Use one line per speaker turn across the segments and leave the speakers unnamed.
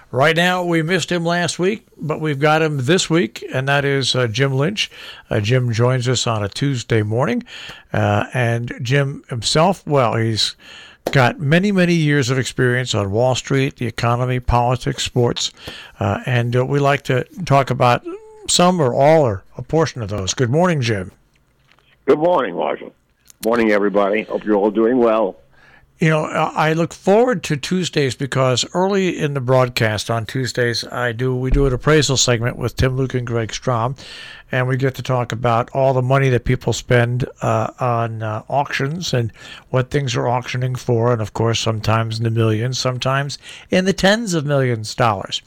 Right now, we missed him last week, but we've got him this week, and that is Jim Lynch. Jim joins us on a Tuesday morning, and Jim himself, well, he's got many, many years of experience on Wall Street, the economy, politics, sports, and we like to talk about some or all or a portion of those. Good morning, Jim.
Good morning, Marshall. Morning, everybody. Hope you're all doing well.
You know, I look forward to Tuesdays because early in the broadcast on Tuesdays, we do an appraisal segment with Tim Luke and Greg Strom, and we get to talk about all the money that people spend on auctions and what things are auctioning for, and of course, sometimes in the millions, sometimes in the tens of millions of dollars.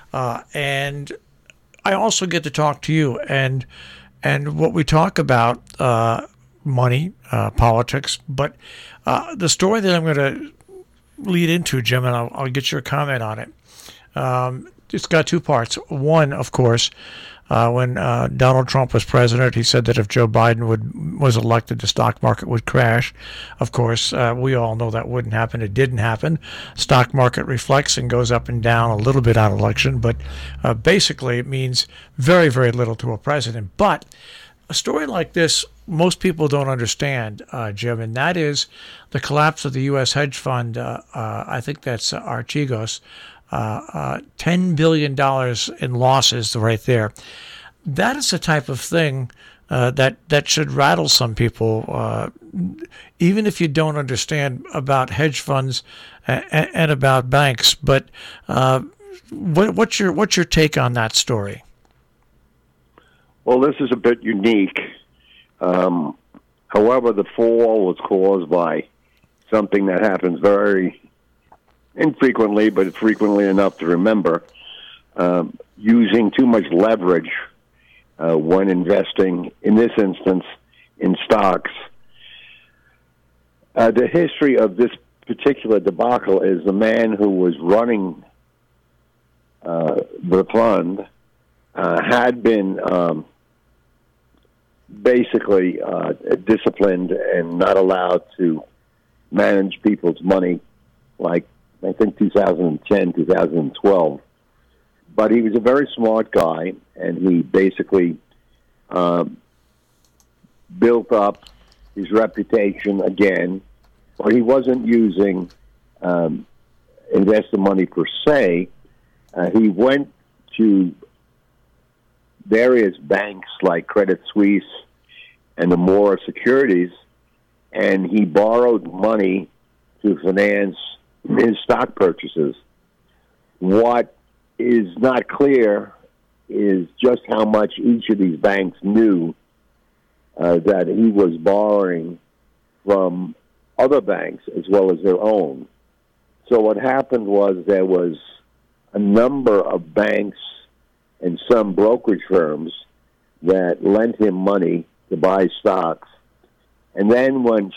And I also get to talk to you, and what we talk about, money, politics, but the story that I'm going to lead into, Jim, and I'll get your comment on it. It's got two parts. One, of course, when Donald Trump was president, he said that if Joe Biden was elected, the stock market would crash. Of course, we all know that wouldn't happen. It didn't happen. Stock market reflects and goes up and down a little bit on election, but basically it means very, very little to a president. But a story like this, most people don't understand, Jim, and that is the collapse of the U.S. hedge fund. I think that's Archegos, $10 billion in losses right there. That is the type of thing that should rattle some people, even if you don't understand about hedge funds and about banks. But what's your take on that story?
Well, this is a bit unique. However, the fall was caused by something that happens very infrequently, but frequently enough to remember, using too much leverage when investing, in this instance, in stocks. The history of this particular debacle is the man who was running the fund had been basically disciplined and not allowed to manage people's money like, I think, 2010, 2012. But he was a very smart guy, and he basically built up his reputation again. But he wasn't using investor money per se. He went to various banks like Credit Suisse and Nomura Securities, and he borrowed money to finance his stock purchases. What is not clear is just how much each of these banks knew that he was borrowing from other banks as well as their own. So what happened was there was a number of banks and some brokerage firms that lent him money to buy stocks. And then when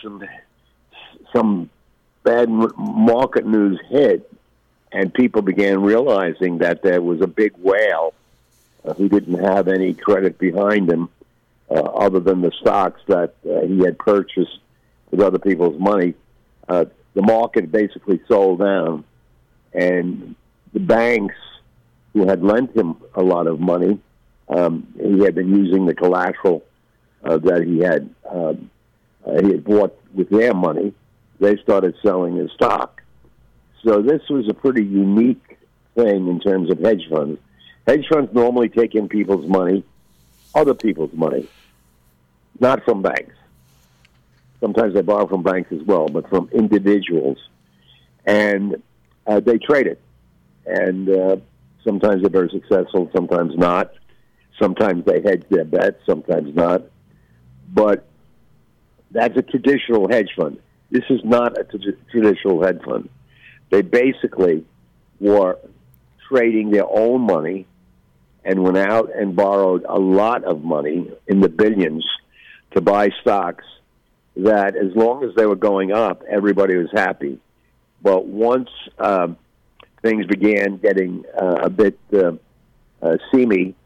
some bad market news hit and people began realizing that there was a big whale who didn't have any credit behind him other than the stocks that he had purchased with other people's money, the market basically sold down. And the banks who had lent him a lot of money, he had been using the collateral that he had bought with their money. They started selling his stock. So this was a pretty unique thing in terms of hedge funds. Hedge funds normally take in people's money, other people's money, not from banks. Sometimes they borrow from banks as well, but from individuals. And they trade it. And sometimes they're very successful, sometimes not. Sometimes they hedge their bets, sometimes not. But that's a traditional hedge fund. This is not a traditional hedge fund. They basically were trading their own money and went out and borrowed a lot of money in the billions to buy stocks that, as long as they were going up, everybody was happy. But once things began getting a bit seamy,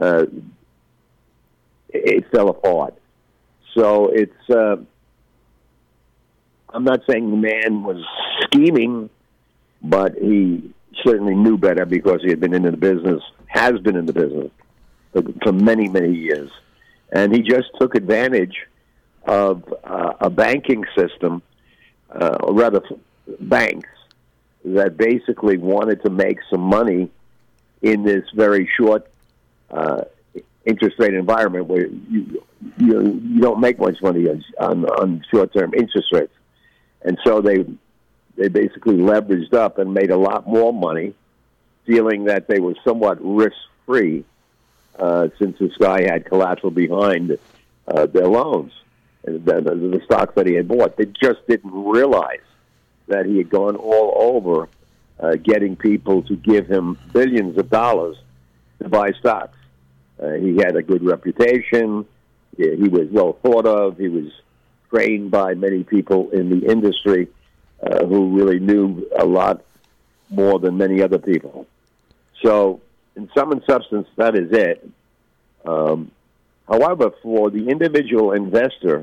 it fell apart. So it's, I'm not saying the man was scheming, but he certainly knew better because he had been in the business, has been in the business for many, many years. And he just took advantage of a banking system, or rather banks, that basically wanted to make some money in this very short interest rate environment where you don't make much money on short-term interest rates. And so they basically leveraged up and made a lot more money, feeling that they were somewhat risk-free since this guy had collateral behind their loans, the stocks that he had bought. They just didn't realize that he had gone all over getting people to give him billions of dollars to buy stocks. He had a good reputation. He was well thought of. He was trained by many people in the industry who really knew a lot more than many other people. So, in sum and substance, that is it. However, for the individual investor,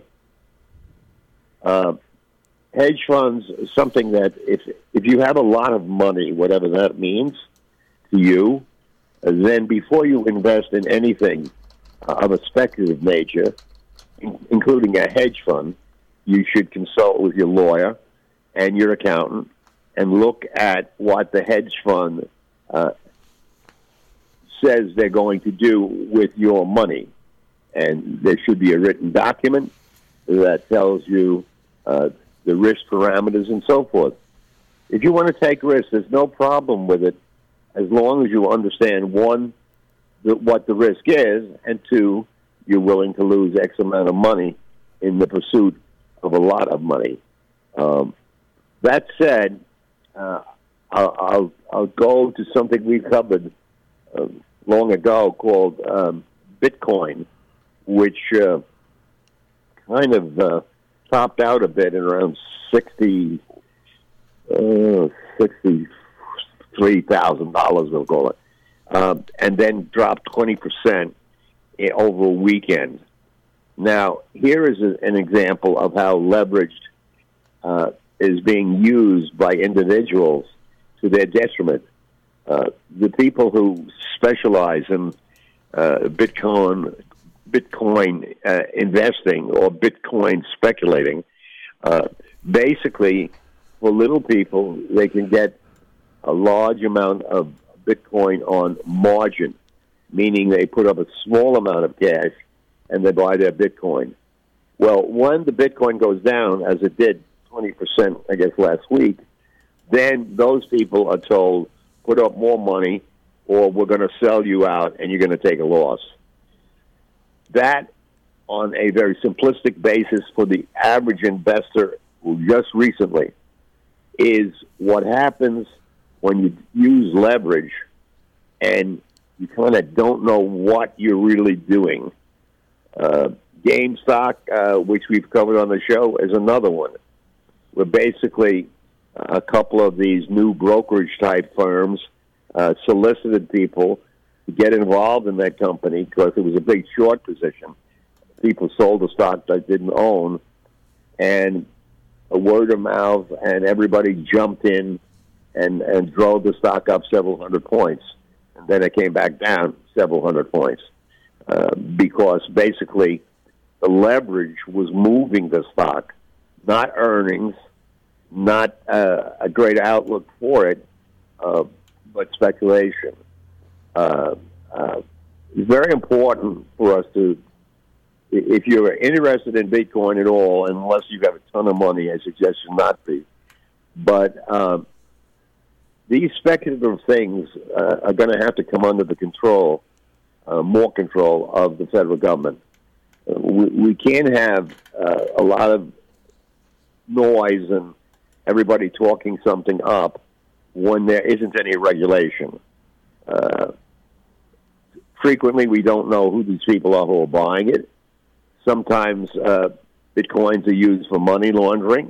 hedge funds is something that if you have a lot of money, whatever that means to you, then before you invest in anything of a speculative nature, including a hedge fund, you should consult with your lawyer and your accountant and look at what the hedge fund says they're going to do with your money. And there should be a written document that tells you the risk parameters and so forth. If you want to take risks, there's no problem with it as long as you understand, one, what the risk is, and two, you're willing to lose X amount of money in the pursuit of a lot of money. That said, I'll go to something we covered long ago called Bitcoin, which kind of topped out a bit at around $63,000, we'll call it, and then dropped 20% over a weekend. Now, here is an example of how leveraged is being used by individuals to their detriment. The people who specialize in Bitcoin investing or Bitcoin speculating, basically, for little people, they can get a large amount of Bitcoin on margin, meaning they put up a small amount of cash and they buy their Bitcoin. Well, when the Bitcoin goes down, as it did 20%, I guess, last week, then those people are told, put up more money or we're going to sell you out and you're going to take a loss. That, on a very simplistic basis for the average investor who just recently, is what happens when you use leverage and you kind of don't know what you're really doing. GameStop, which we've covered on the show, is another one, where basically a couple of these new brokerage-type firms solicited people to get involved in that company because it was a big short position. People sold the stock that didn't own, and a word of mouth, and everybody jumped in and drove the stock up several hundred points. And then it came back down several hundred points because basically the leverage was moving the stock, not earnings, not a great outlook for it, but speculation. It's very important for us to, if you're interested in Bitcoin at all, unless you have a ton of money, I suggest you not be. But these speculative things are going to have to come under the control, more control of the federal government. We can't have a lot of noise and everybody talking something up when there isn't any regulation. Frequently, we don't know who these people are who are buying it. Sometimes Bitcoins are used for money laundering.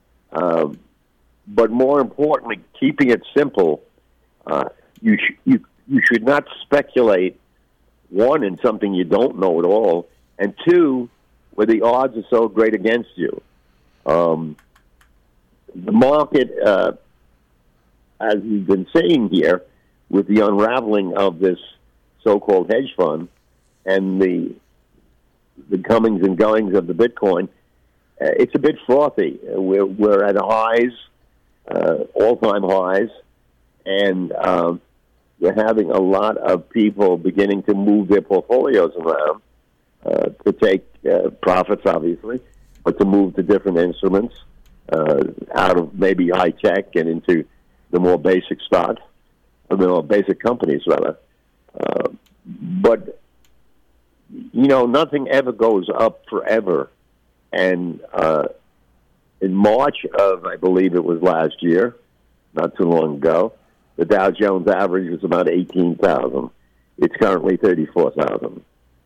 But more importantly, keeping it simple, you should not speculate, one, in something you don't know at all, and two, where the odds are so great against you. The market as we've been saying here, with the unraveling of this so-called hedge fund and the comings and goings of the Bitcoin, it's a bit frothy. We're at highs, all-time highs, and we're having a lot of people beginning to move their portfolios around to take profits, obviously, but to move to different instruments out of maybe high tech and into the more basic stocks, or the more basic companies, rather. But, nothing ever goes up forever. And in March of, I believe it was last year, not too long ago, the Dow Jones average was about 18,000. It's currently 34,000.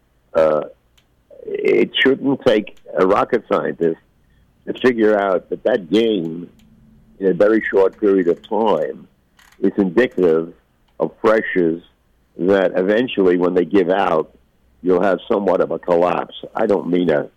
It shouldn't take a rocket scientist to figure out that gain in a very short period of time is indicative of pressures that eventually, when they give out, you'll have somewhat of a collapse. I don't mean a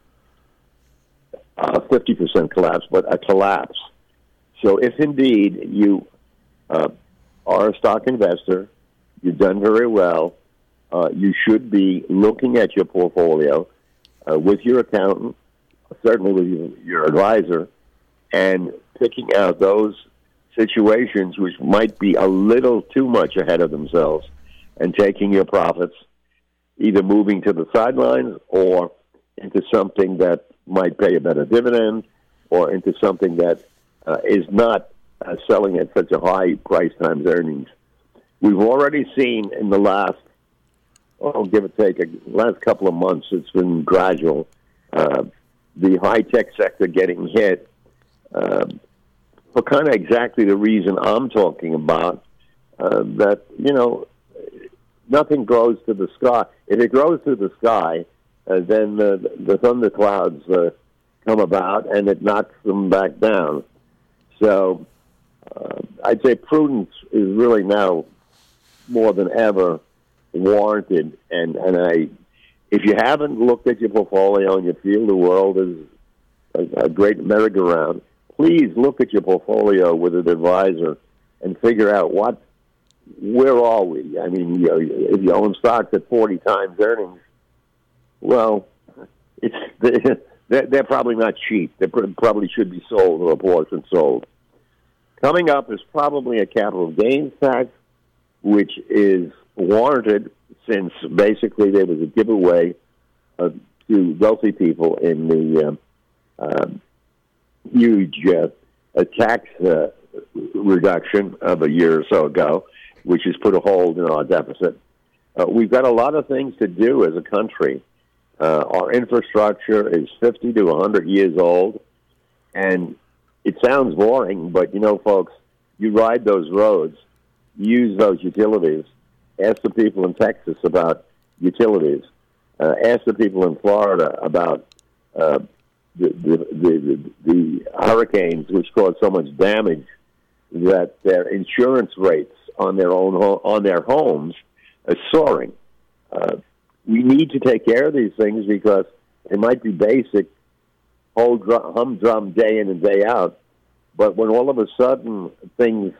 50% collapse, but a collapse. So if indeed you are a stock investor, you've done very well, you should be looking at your portfolio with your accountant, certainly with your advisor, and picking out those situations which might be a little too much ahead of themselves and taking your profits, either moving to the sidelines or into something that might pay a better dividend, or into something that is not selling at such a high price times earnings. We've already seen in the last, give or take, last couple of months, it's been gradual, the high-tech sector getting hit for kind of exactly the reason I'm talking about, that, nothing grows to the sky. If it grows to the sky, then the thunderclouds come about and it knocks them back down. So I'd say prudence is really now more than ever warranted. And if you haven't looked at your portfolio and you feel the world is a great merry-go-round, please look at your portfolio with an advisor and figure out where are we? I mean, if you own stocks at 40 times earnings, well, they're probably not cheap. They probably should be sold, or a portion sold. Coming up is probably a capital gains tax, which is warranted since basically there was a giveaway to wealthy people in the huge tax reduction of a year or so ago, which has put a hold in our deficit. We've got a lot of things to do as a country. Our infrastructure is 50 to 100 years old, and it sounds boring, but, folks, you ride those roads, use those utilities. Ask the people in Texas about utilities. Ask the people in Florida about the hurricanes, which caused so much damage that their insurance rates on their homes are soaring. We need to take care of these things because they might be basic, humdrum day in and day out, but when all of a sudden things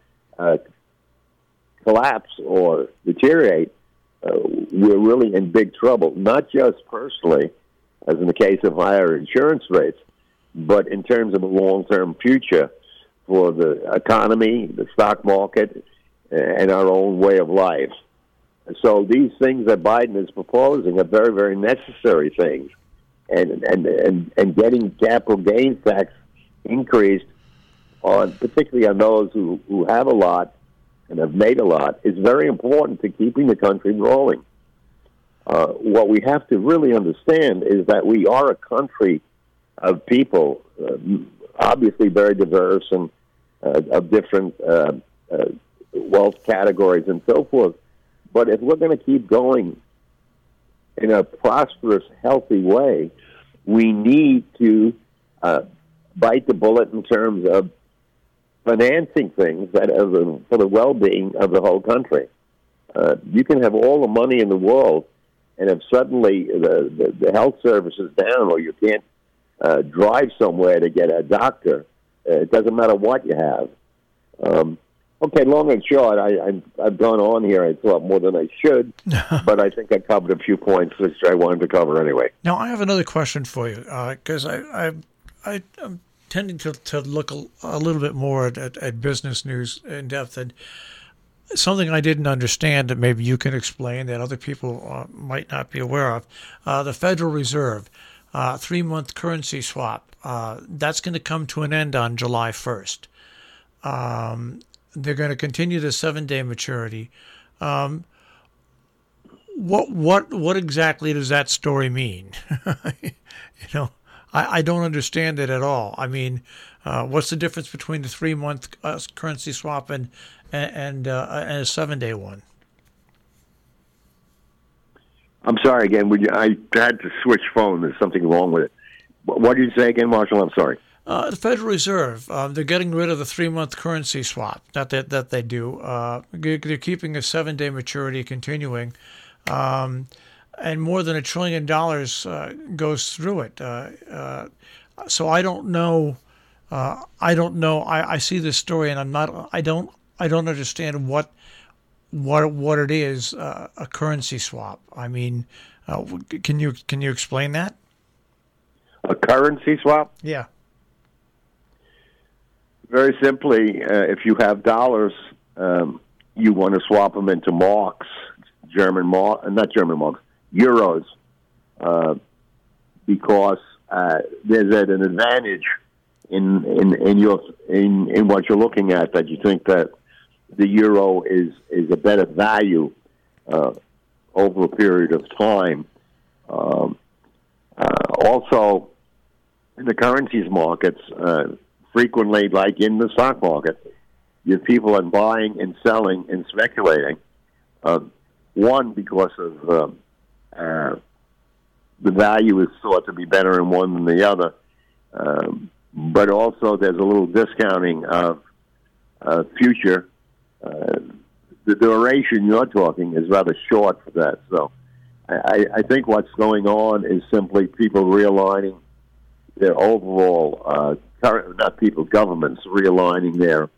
collapse or deteriorate, we're really in big trouble, not just personally, as in the case of higher insurance rates, but in terms of a long-term future for the economy, the stock market, and our own way of life. So these things that Biden is proposing are very, very necessary things. And getting capital gains tax increased, particularly on those who have a lot and have made a lot, is very important to keeping the country rolling. What we have to really understand is that we are a country of people, obviously very diverse and of different wealth categories and so forth. But if we're going to keep going in a prosperous, healthy way, we need to bite the bullet in terms of financing things that are for the well-being of the whole country. You can have all the money in the world, and if suddenly the health service is down or you can't drive somewhere to get a doctor, it doesn't matter what you have. Okay, long and short, I've gone on here, I thought, more than I should, but I think I covered a few points which I wanted to cover anyway.
Now, I have another question for you, because I'm tending to look a little bit more at business news in depth, and something I didn't understand that maybe you can explain that other people might not be aware of. The Federal Reserve, 3-month currency swap, that's going to come to an end on July 1st. They're going to continue the 7-day maturity. What exactly does that story mean? I don't understand it at all. I mean, what's the difference between the 3-month currency swap and a 7-day one?
I'm sorry again. I had to switch phone. There's something wrong with it. What did you say again, Marshall? I'm sorry.
The Federal Reserve, they're getting rid of the 3-month currency swap that they do. They're keeping a 7-day maturity continuing, and more than $1 trillion goes through it. So I don't know. I see this story, and I don't understand what it is. A currency swap. I mean, can you explain that?
A currency swap?
Yeah.
Very simply, if you have dollars, you want to swap them into marks, euros, because there's an advantage in what you're looking at, that you think that the euro is a better value over a period of time. Also, in the currencies markets, frequently, like in the stock market, you have people are buying and selling and speculating. One, because of the value is thought to be better in one than the other, but also there's a little discounting of future. The duration you're talking is rather short for that. So I think what's going on is simply people realigning their overall governments realigning their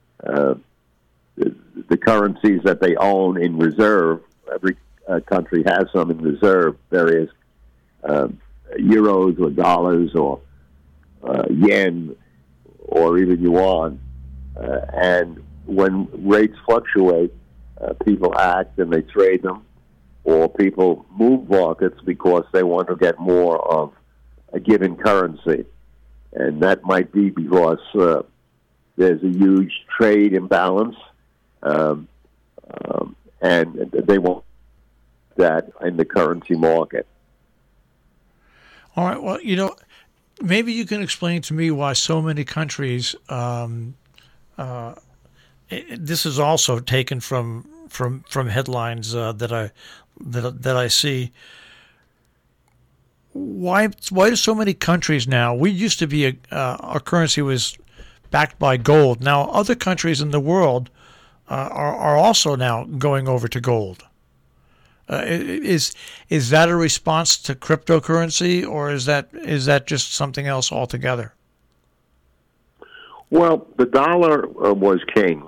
the currencies that they own in reserve. Every country has some in reserve, various euros or dollars or yen or even yuan. And when rates fluctuate, people act and they trade them, or people move markets because they want to get more of a given currency. And that might be because there's a huge trade imbalance, and they want that in the currency market.
All right. Well, maybe you can explain to me why so many countries. This is also taken from headlines that I see. Why do so many countries now? We used to be our currency was backed by gold. Now other countries in the world are also now going over to gold. Is that a response to cryptocurrency, or is that just something else altogether?
Well, the dollar was king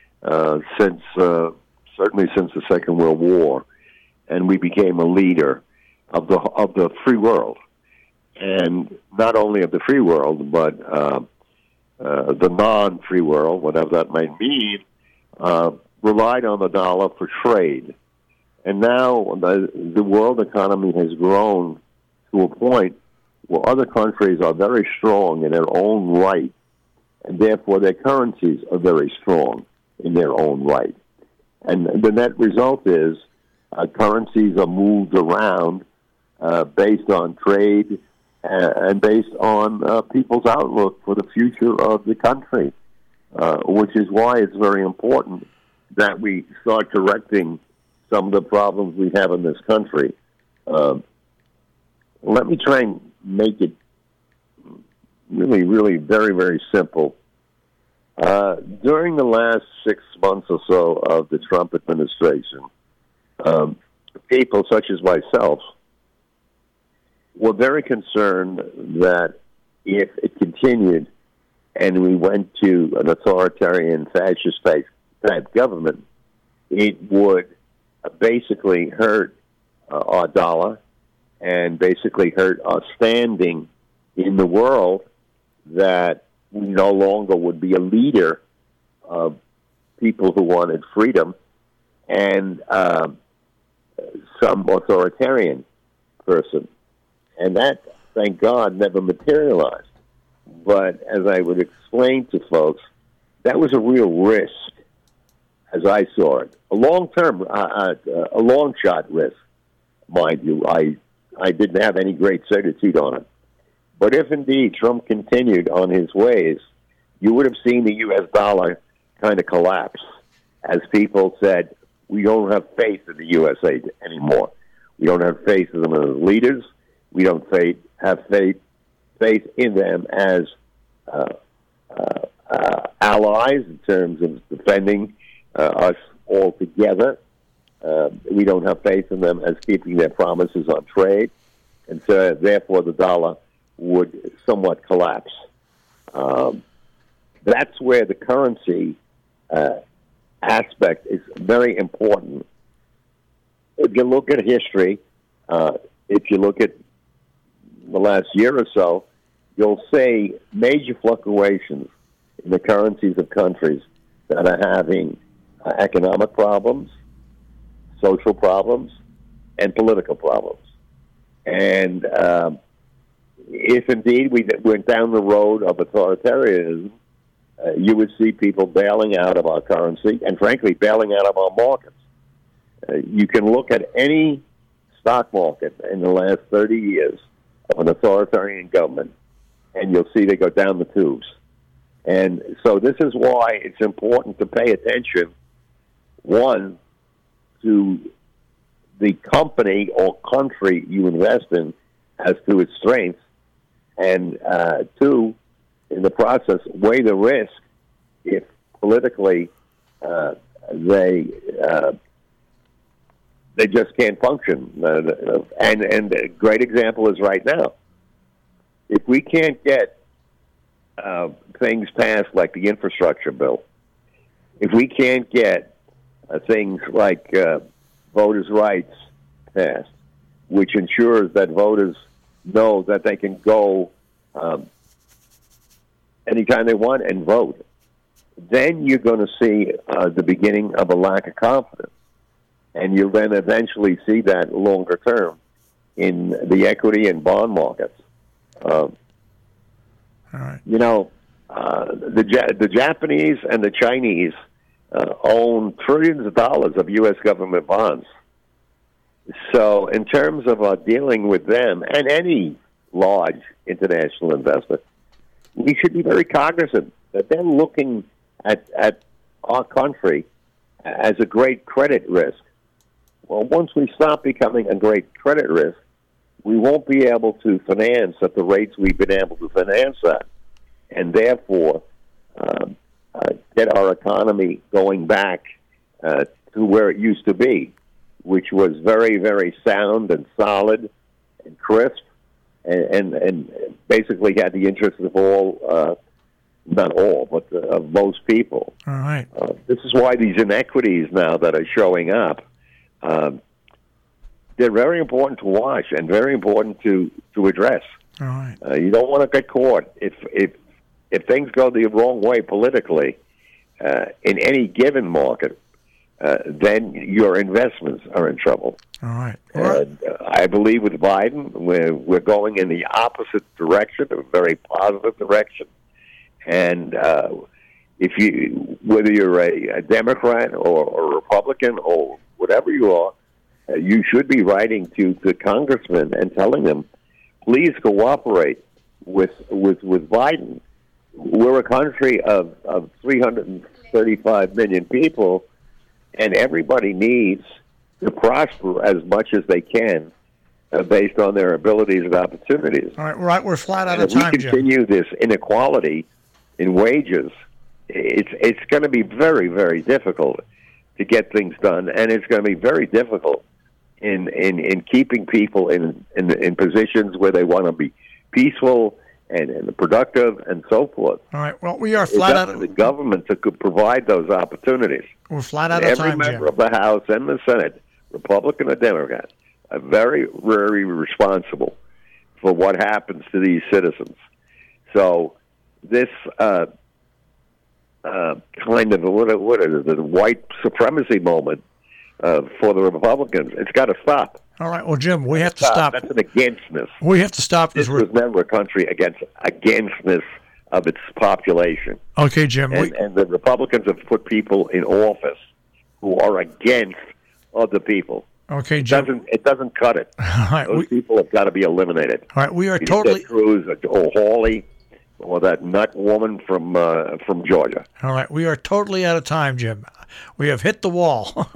certainly since the Second World War, and we became a leader of the free world, and not only of the free world, but the non-free world, whatever that might mean, relied on the dollar for trade. And now the world economy has grown to a point where other countries are very strong in their own right, and therefore their currencies are very strong in their own right. And the net result is currencies are moved around based on trade and based on people's outlook for the future of the country, which is why it's very important that we start correcting some of the problems we have in this country. Let me try and make it really, really very, very simple. During the last 6 months or so of the Trump administration, people such as myself were very concerned that if it continued and we went to an authoritarian fascist type government, it would basically hurt our dollar and basically hurt our standing in the world, that we no longer would be a leader of people who wanted freedom and some authoritarian person. And that, thank God, never materialized. But as I would explain to folks, that was a real risk, as I saw it. A long-term, a long-shot risk, mind you. I didn't have any great certitude on it. But if indeed Trump continued on his ways, you would have seen the U.S. dollar kind of collapse as people said, we don't have faith in the USA anymore. We don't have faith in them as leaders. We don't have faith in them as allies in terms of defending us all together. We don't have faith in them as keeping their promises on trade. And so, therefore, the dollar would somewhat collapse. That's where the currency aspect is very important. If you look at history, if you look at the last year or so, you'll see major fluctuations in the currencies of countries that are having economic problems, social problems, and political problems. And if indeed we went down the road of authoritarianism, you would see people bailing out of our currency and, frankly, bailing out of our markets. You can look at any stock market in the last 30 years of an authoritarian government, and you'll see they go down the tubes. And so this is why it's important to pay attention, one, to the company or country you invest in as to its strengths, and two, in the process, weigh the risk if politically they just can't function. And a great example is right now. If we can't get things passed like the infrastructure bill, if we can't get things like voters' rights passed, which ensures that voters know that they can go anytime they want and vote, then you're going to see the beginning of a lack of confidence. And you'll then eventually see that longer term in the equity and bond markets.
All right.
You know, the Japanese and the Chinese own trillions of dollars of U.S. government bonds. So in terms of dealing with them and any large international investment, we should be very cognizant that they're looking at our country as a great credit risk. Well, once we stop becoming a great credit risk, we won't be able to finance at the rates we've been able to finance at, and therefore get our economy going back to where it used to be, which was very, very sound and solid and crisp, and basically had the interests of all, not all, but of most people.
All right.
This is why these inequities now that are showing up, they're very important to watch and very important to address.
All right.
You don't want to get caught if things go the wrong way politically in any given market. Then your investments are in trouble.
All right.
I believe with Biden, we're going in the opposite direction, a very positive direction. And whether you're a Democrat or a Republican or whatever you are, you should be writing to the congressmen and telling them, please cooperate with Biden. We're a country of 335 million people, and everybody needs to prosper as much as they can based on their abilities and opportunities.
All right, we're flat out of time,
Jim. If we continue this inequality in wages, it's going to be very, very difficult to get things done, and it's going to be very difficult in keeping people in positions where they want to be peaceful and the productive and so forth.
All right. Well, we are
It's
flat
up
out.
to the government to provide those opportunities.
We're flat out
And
of
every
time,
member
Jim.
of the House and the Senate, Republican or Democrat, are very, very responsible for what happens to these citizens. So this kind of what is it, the white supremacy moment for the Republicans, it's got to stop.
All right. Well, Jim, we have to stop.
That's an againstness.
We have to stop
This
because
was never a country againstness of its population.
okay, Jim.
And the Republicans have put people in office who are against other people.
Okay, Jim.
It doesn't cut it.
All right.
Those people have got to be eliminated.
All right. We are
Either
totally.
Ted Cruz or Hawley or that nut woman from Georgia.
All right. We are totally out of time, Jim. We have hit the wall.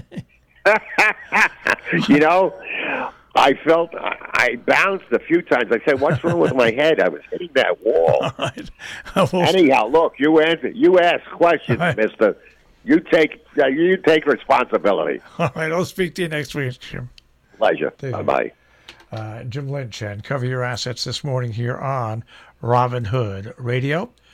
You know, I felt I bounced a few times. I said, "What's wrong with my head?" I was hitting that wall.
All right. Well,
Anyhow, look, you answer. You ask questions,
right.
Mister. You take responsibility.
all right. I'll speak to you next week, Jim.
Pleasure.
Thank you.
Bye-bye.
Jim Lynch and Cover Your Assets this morning here on Robin Hood Radio.